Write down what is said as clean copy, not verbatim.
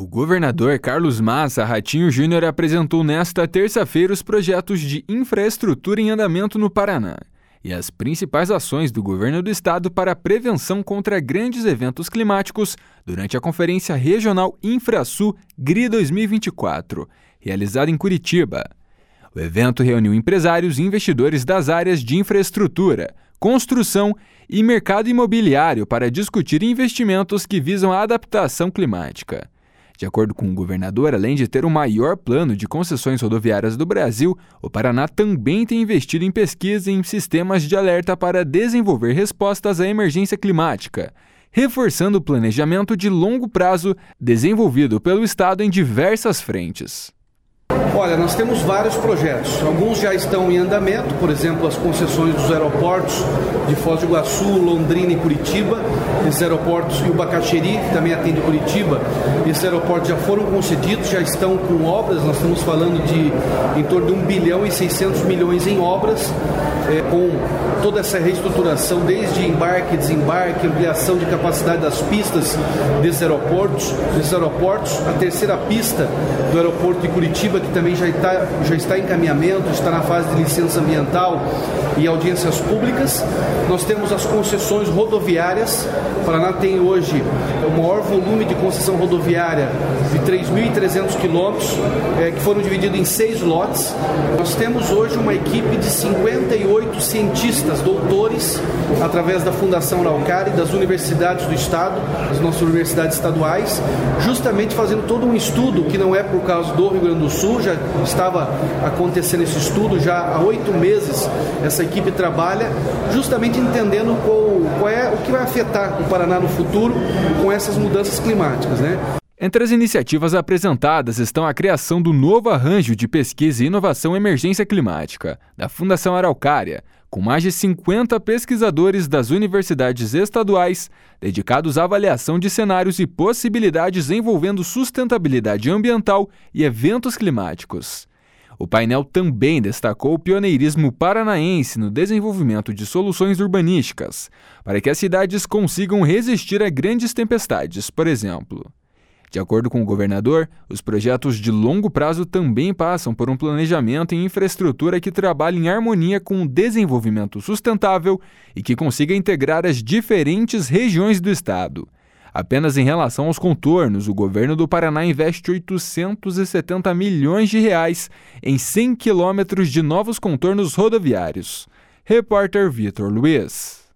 O governador Carlos Massa Ratinho Júnior apresentou nesta terça-feira os projetos de infraestrutura em andamento no Paraná e as principais ações do governo do estado para a prevenção contra grandes eventos climáticos durante a Conferência Regional InfraSul GRI 2024, realizada em Curitiba. O evento reuniu empresários e investidores das áreas de infraestrutura, construção e mercado imobiliário para discutir investimentos que visam a adaptação climática. De acordo com o governador, além de ter o maior plano de concessões rodoviárias do Brasil, o Paraná também tem investido em pesquisa em sistemas de alerta para desenvolver respostas à emergência climática, reforçando o planejamento de longo prazo desenvolvido pelo estado em diversas frentes. Olha, nós temos vários projetos, alguns já estão em andamento, por exemplo, as concessões dos aeroportos de Foz do Iguaçu, Londrina e Curitiba, esses aeroportos e o Bacaxeri, que também atende Curitiba, esses aeroportos já foram concedidos, já estão com obras, nós estamos falando de em torno de 1 bilhão e 600 milhões em obras, com toda essa reestruturação, desde embarque, desembarque, ampliação de capacidade das pistas desses aeroportos, a terceira pista do aeroporto de Curitiba, que também já está em encaminhamento, está na fase de licença ambiental e audiências públicas. Nós temos as concessões rodoviárias. O Paraná tem hoje o maior volume de concessão rodoviária de 3.300 quilômetros, que foram divididos em 6 lotes. Nós temos hoje uma equipe de 58 cientistas, doutores, através da Fundação Araucária e das universidades do estado, as nossas universidades estaduais, justamente fazendo todo um estudo que não é por causa do Rio Grande do Sul, já estava acontecendo esse estudo já há 8 meses. Essa equipe trabalha justamente entendendo qual é o que vai afetar o Paraná no futuro com essas mudanças climáticas, né? Entre as iniciativas apresentadas estão a criação do novo arranjo de pesquisa e inovação emergência climática, da Fundação Araucária, com mais de 50 pesquisadores das universidades estaduais dedicados à avaliação de cenários e possibilidades envolvendo sustentabilidade ambiental e eventos climáticos. O painel também destacou o pioneirismo paranaense no desenvolvimento de soluções urbanísticas, para que as cidades consigam resistir a grandes tempestades, por exemplo. De acordo com o governador, os projetos de longo prazo também passam por um planejamento em infraestrutura que trabalhe em harmonia com o desenvolvimento sustentável e que consiga integrar as diferentes regiões do estado. Apenas em relação aos contornos, o governo do Paraná investe R$ 870 milhões em 100 quilômetros de novos contornos rodoviários. Repórter Vitor Luiz.